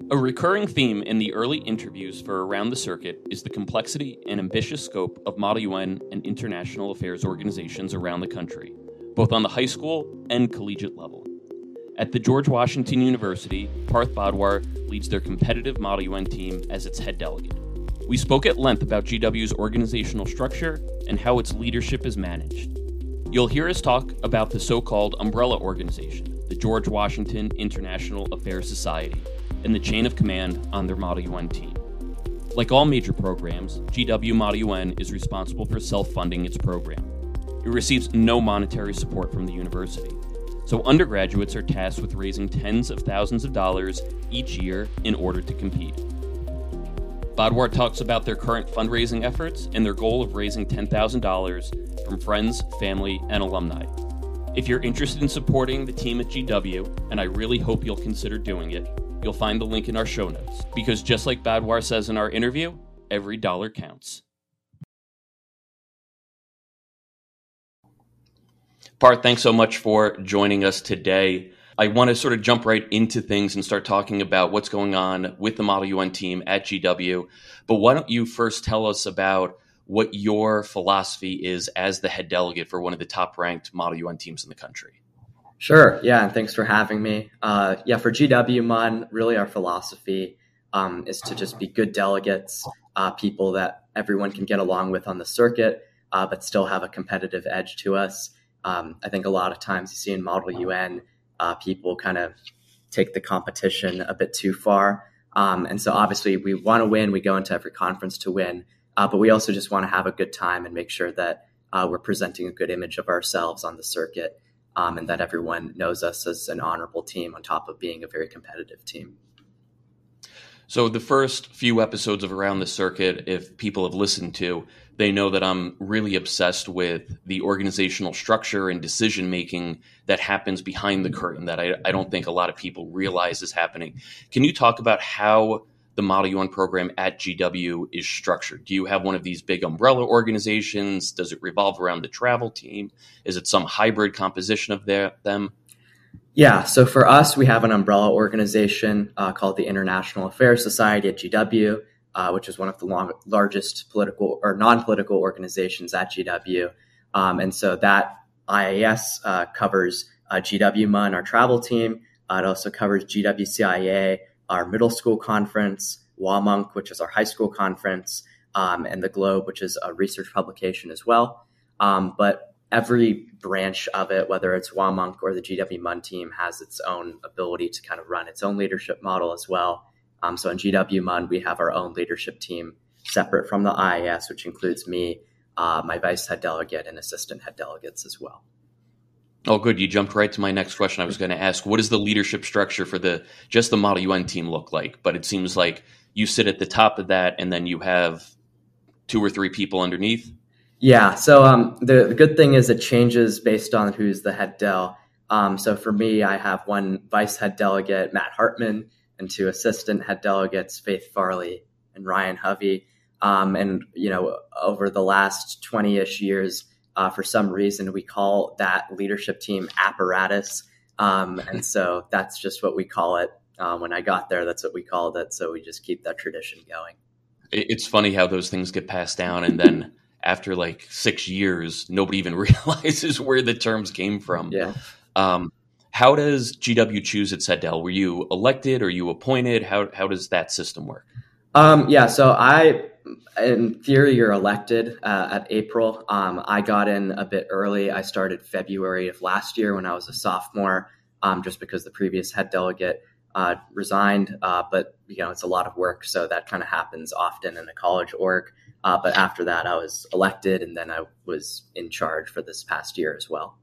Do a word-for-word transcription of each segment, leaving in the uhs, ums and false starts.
A recurring theme in the early interviews for Around the Circuit is the complexity and ambitious scope of Model U N and international affairs organizations around the country, both on the high school and collegiate level. At the George Washington University, Parth Badwar leads their competitive Model U N team as its head delegate. We spoke at length about G W's organizational structure and how its leadership is managed. You'll hear us talk about the so-called umbrella organization, the George Washington International Affairs Society, and the chain of command on their Model U N team. Like all major programs, G W Model U N is responsible for self-funding its program. It receives no monetary support from the university, so undergraduates are tasked with raising tens of thousands of dollars each year in order to compete. Badwar talks about their current fundraising efforts and their goal of raising ten thousand dollars from friends, family, and alumni. If you're interested in supporting the team at G W, and I really hope you'll consider doing it, you'll find the link in our show notes, because just like Badwar says in our interview, every dollar counts. Parth, thanks so much for joining us today. I want to sort of jump right into things and start talking about what's going on with the Model U N team at G W. But why don't you first tell us about what your philosophy is as the head delegate for one of the top-ranked Model U N teams in the country? Sure. Yeah. And thanks for having me. Uh, yeah, for G W M U N, really our philosophy um, is to just be good delegates, uh, people that everyone can get along with on the circuit, uh, but still have a competitive edge to us. Um, I think a lot of times you see in Model U N, uh, people kind of take the competition a bit too far. Um, and so obviously we want to win. We go into every conference to win, uh, but we also just want to have a good time and make sure that uh, we're presenting a good image of ourselves on the circuit. Um, and that everyone knows us as an honorable team on top of being a very competitive team. So the first few episodes of Around the Circuit, if people have listened to, they know that I'm really obsessed with the organizational structure and decision-making that happens behind the curtain that I, I don't think a lot of people realize is happening. Can you talk about how the Model U N program at G W is structured? Do you have one of these big umbrella organizations? Does it revolve around the travel team? Is it some hybrid composition of their, them? Yeah, so for us, we have an umbrella organization uh, called the International Affairs Society at G W, uh, which is one of the long, largest political or non-political organizations at G W. Um, and so that I A S uh, covers uh, G W M U N, our travel team. Uh, it also covers G W C I A, our middle school conference, W A M U N C, which is our high school conference, um, and the Globe, which is a research publication as well. Um, but every branch of it, whether it's W A M U N C or the G W M U N team, has its own ability to kind of run its own leadership model as well. Um, so in G W M U N, we have our own leadership team separate from the I A S, which includes me, uh, my vice head delegate, and assistant head delegates as well. Oh, good. You jumped right to my next question. I was going to ask, what does the leadership structure for the just the Model U N team look like? But it seems like you sit at the top of that, and then you have two or three people underneath. Yeah. So um, the, the good thing is it changes based on who's the head del. Um, so for me, I have one vice head delegate, Matt Hartman, and two assistant head delegates, Faith Farley and Ryan Hovey. Um, and, you know, over the last twenty-ish years, uh, for some reason, we call that leadership team apparatus. Um, and so that's just what we call it. Uh, when I got there, that's what we called it. So we just keep that tradition going. It's funny how those things get passed down, and then after like six years, nobody even realizes where the terms came from. Yeah. Um, how does G W choose its head del? Were you elected or you appointed? How how does that system work? Um, yeah, so I, in theory, you're elected uh, at April. Um, I got in a bit early. I started February of last year when I was a sophomore, um, just because the previous head delegate uh, resigned. Uh, but, you know, it's a lot of work, so that kind of happens often in a college org. Uh, but after that, I was elected, and then I was in charge for this past year as well.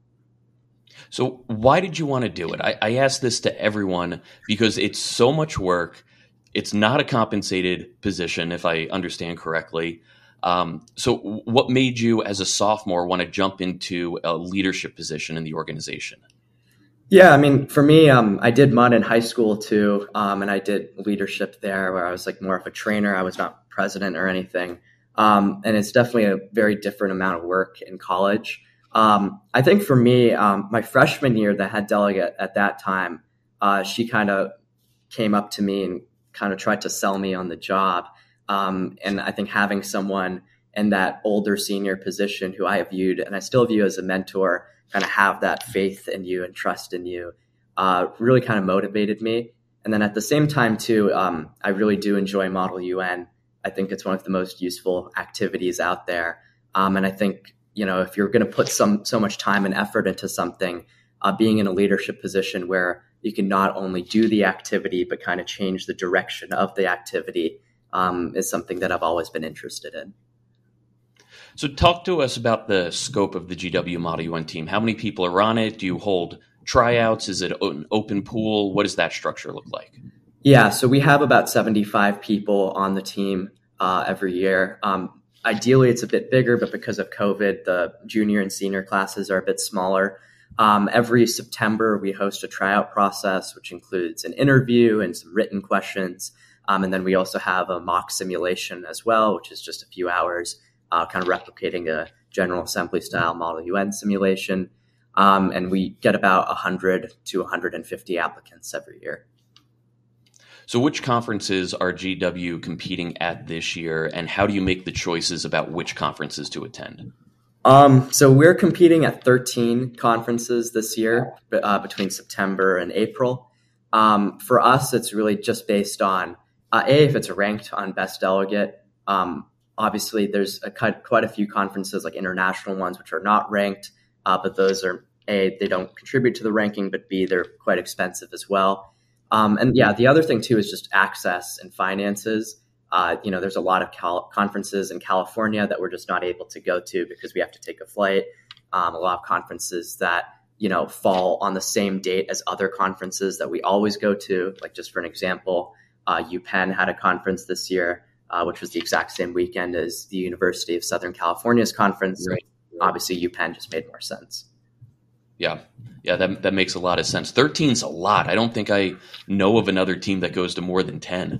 So why did you want to do it? I, I ask this to everyone because it's so much work. It's not a compensated position, if I understand correctly. Um, so what made you, as a sophomore, want to jump into a leadership position in the organization? Yeah, I mean, for me, um, I did M U N in high school too, um, and I did leadership there where I was like more of a trainer. I was not president or anything. Um, and it's definitely a very different amount of work in college. Um, I think for me, um, my freshman year, the head delegate at that time, uh, she kind of came up to me and kind of tried to sell me on the job. Um, and I think having someone in that older senior position who I have viewed and I still view as a mentor, kind of have that faith in you and trust in you, uh, really kind of motivated me. And then at the same time, too, um, I really do enjoy Model U N. I think it's one of the most useful activities out there. Um, and I think, you know, if you're going to put some so much time and effort into something, uh, being in a leadership position where you can not only do the activity, but kind of change the direction of the activity um, is something that I've always been interested in. So talk to us about the scope of the G W Model U N team. How many people are on it? Do you hold tryouts? Is it an open pool? What does that structure look like? Yeah, so we have about seventy-five people on the team uh, every year. Um, ideally, it's a bit bigger, but because of COVID, the junior and senior classes are a bit smaller. Um, every September, we host a tryout process, which includes an interview and some written questions. Um, and then we also have a mock simulation as well, which is just a few hours, uh, kind of replicating a General Assembly style Model U N simulation. Um, and we get about one hundred to one hundred fifty applicants every year. So which conferences are G W competing at this year, and how do you make the choices about which conferences to attend? Um, so we're competing at thirteen conferences this year uh, between September and April. Um, for us, it's really just based on, uh, A, if it's ranked on best delegate. Um, obviously, there's a, quite a few conferences like international ones which are not ranked, uh, but those are, A, they don't contribute to the ranking, but B, they're quite expensive as well. Um, and yeah, the other thing too is just access and finances. Uh, you know, there's a lot of cal- conferences in California that we're just not able to go to because we have to take a flight. Um, a lot of conferences that, you know, fall on the same date as other conferences that we always go to. Like just for an example, uh, UPenn had a conference this year, uh, which was the exact same weekend as the University of Southern California's conference. Right. So obviously, UPenn just made more sense. Yeah. Yeah, that that makes a lot of sense. thirteen's a lot. I don't think I know of another team that goes to more than ten.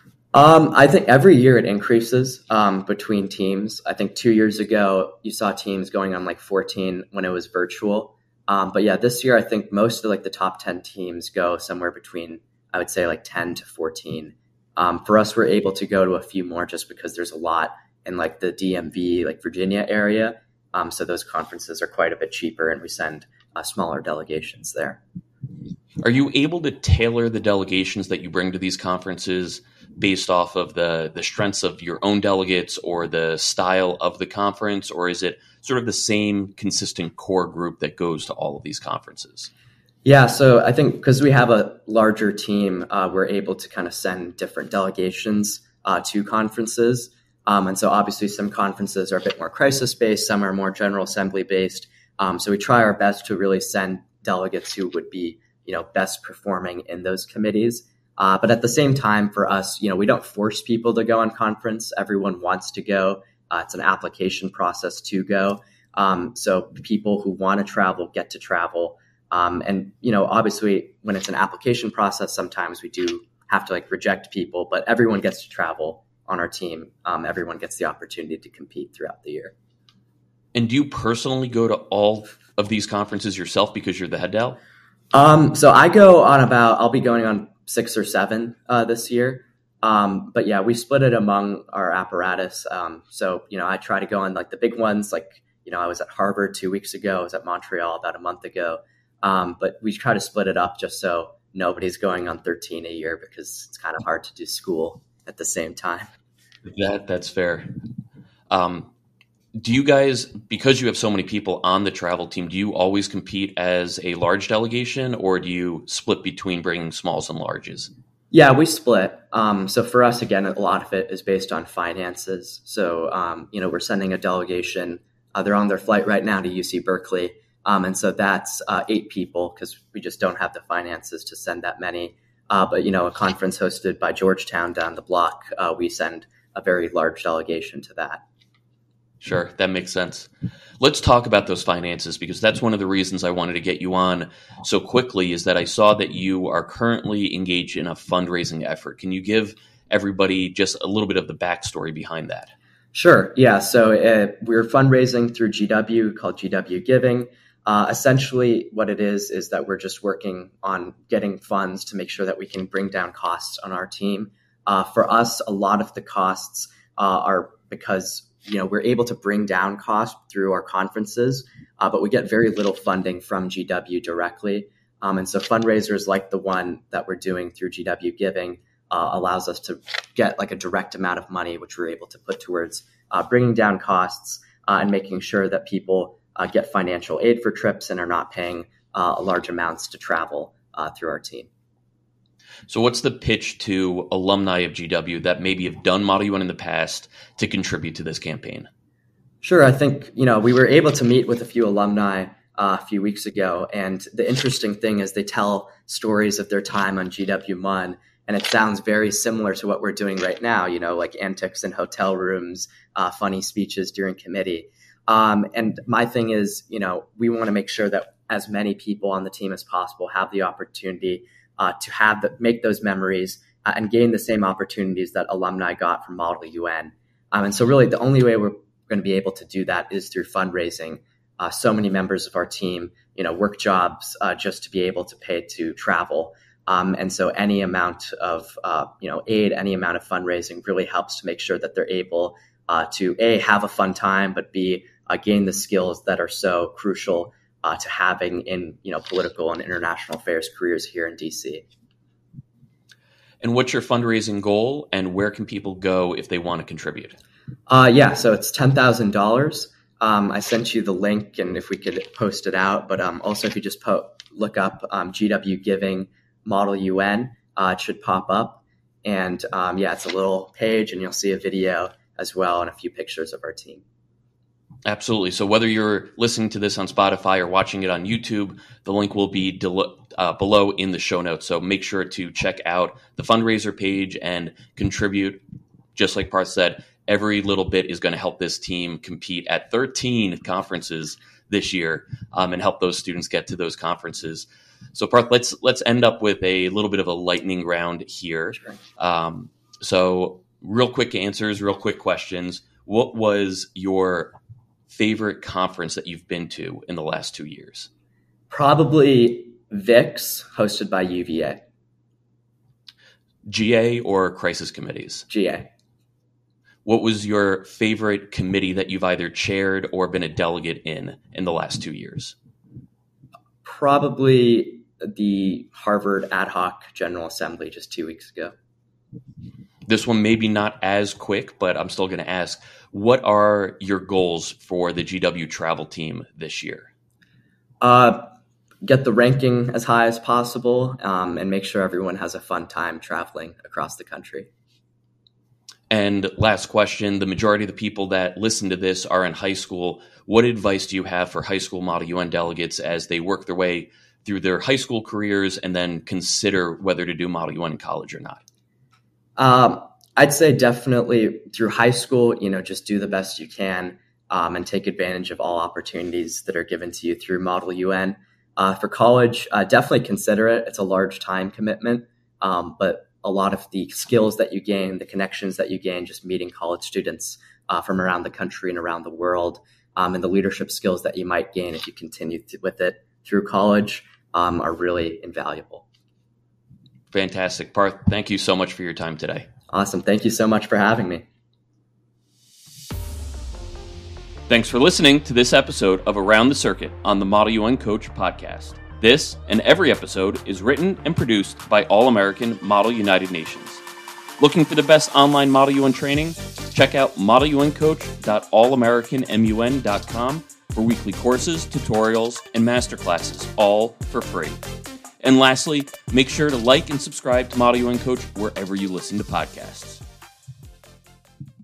Um, I think every year it increases um, between teams. I think two years ago, you saw teams going on like fourteen when it was virtual. Um, but yeah, this year, I think most of like the top ten teams go somewhere between, I would say like ten to fourteen. Um, for us, we're able to go to a few more just because there's a lot in like the D M V, like Virginia area. Um, so those conferences are quite a bit cheaper and we send uh, smaller delegations there. Are you able to tailor the delegations that you bring to these conferences based off of the, the strengths of your own delegates or the style of the conference, or is it sort of the same consistent core group that goes to all of these conferences? Yeah, so I think because we have a larger team, uh, we're able to kind of send different delegations uh, to conferences. Um, and so obviously some conferences are a bit more crisis-based, some are more General Assembly-based. Um, so we try our best to really send delegates who would be, you know, best performing in those committees. Uh, but at the same time, for us, you know, we don't force people to go on conference. Everyone wants to go. Uh, it's an application process to go. Um, so people who want to travel get to travel. Um, and, you know, obviously when it's an application process, sometimes we do have to like reject people, but everyone gets to travel on our team. Um, everyone gets the opportunity to compete throughout the year. And do you personally go to all of these conferences yourself because you're the head del? Um, so I go on about, I'll be going on six or seven uh, this year. Um, but yeah, we split it among our apparatus. Um, so, you know, I try to go on like the big ones. Like, you know, I was at Harvard two weeks ago. I was at Montreal about a month ago. Um, but we try to split it up just so nobody's going on thirteen a year because it's kind of hard to do school at the same time. That that's fair. Um, do you guys, because you have so many people on the travel team, do you always compete as a large delegation or do you split between bringing smalls and larges? Yeah, we split. Um, so for us, again, a lot of it is based on finances. So, um, you know, we're sending a delegation. Uh, they're on their flight right now to U C Berkeley. Um, and so that's uh, eight people because we just don't have the finances to send that many. Uh, but, you know, a conference hosted by Georgetown down the block, uh, we send a very large delegation to that. Sure, that makes sense. Let's talk about those finances because that's one of the reasons I wanted to get you on so quickly is that I saw that you are currently engaged in a fundraising effort. Can you give everybody just a little bit of the backstory behind that? Sure. Yeah. So uh, we're fundraising through G W called G W Giving. Uh, essentially, what it is is that we're just working on getting funds to make sure that we can bring down costs on our team. Uh, for us, a lot of the costs uh, are because you know we're able to bring down costs through our conferences, uh, but we get very little funding from G W directly. Um, and so fundraisers like the one that we're doing through G W Giving uh, allows us to get like a direct amount of money, which we're able to put towards uh, bringing down costs uh, and making sure that people uh, get financial aid for trips and are not paying uh, large amounts to travel uh, through our team. So what's the pitch to alumni of G W that maybe have done Model U N in the past to contribute to this campaign? Sure. I think, you know, we were able to meet with a few alumni uh, a few weeks ago. And the interesting thing is they tell stories of their time on G W M U N. And it sounds very similar to what we're doing right now, you know, like antics in hotel rooms, uh, funny speeches during committee. Um, and my thing is, you know, we want to make sure that as many people on the team as possible have the opportunity uh, to have the, make those memories uh, and gain the same opportunities that alumni got from Model U N. Um, and so really the only way we're going to be able to do that is through fundraising. Uh, so many members of our team, you know, work jobs uh, just to be able to pay to travel. Um, and so any amount of, uh, you know, aid, any amount of fundraising really helps to make sure that they're able uh, to A, have a fun time, but B, uh, gain the skills that are so crucial uh, to having in, you know, political and international affairs careers here in D C. And what's your fundraising goal, and where can people go if they want to contribute? Uh, yeah, so it's ten thousand dollars. Um, I sent you the link, and if we could post it out, but um, also if you just po- look up um, G W Giving Model U N, uh, it should pop up. And um, yeah, it's a little page, and you'll see a video as well and a few pictures of our team. Absolutely. So whether you're listening to this on Spotify or watching it on YouTube, the link will be del- uh, below in the show notes. So make sure to check out the fundraiser page and contribute. Just like Parth said, every little bit is going to help this team compete at thirteen conferences this year um, and help those students get to those conferences. So Parth, let's let's end up with a little bit of a lightning round here. Sure. Um, so real quick answers, real quick questions. What was your favorite conference that you've been to in the last two years? Probably V I X, hosted by U V A. G A or crisis committees? G A. What was your favorite committee that you've either chaired or been a delegate in in the last two years? Probably the Harvard Ad Hoc General Assembly just two weeks ago. This one maybe not as quick, but I'm still going to ask, what are your goals for the G W travel team this year? Uh, get the ranking as high as possible um, and make sure everyone has a fun time traveling across the country. And last question, the majority of the people that listen to this are in high school. What advice do you have for high school Model U N delegates as they work their way through their high school careers and then consider whether to do Model U N in college or not? Um, I'd say definitely through high school, you know, just do the best you can um, and take advantage of all opportunities that are given to you through Model U N. Uh, for college, uh, definitely consider it. It's a large time commitment, um, but a lot of the skills that you gain, the connections that you gain just meeting college students uh, from around the country and around the world, um, and the leadership skills that you might gain if you continue th- with it through college um, are really invaluable. Fantastic. Parth, thank you so much for your time today. Awesome. Thank you so much for having me. Thanks for listening to this episode of Around the Circuit on the Model U N Coach podcast. This and every episode is written and produced by All-American Model United Nations. Looking for the best online Model U N training? Check out model u n coach dot all american mun dot com for weekly courses, tutorials, and masterclasses, all for free. And lastly, make sure to like and subscribe to Model U N Coach wherever you listen to podcasts.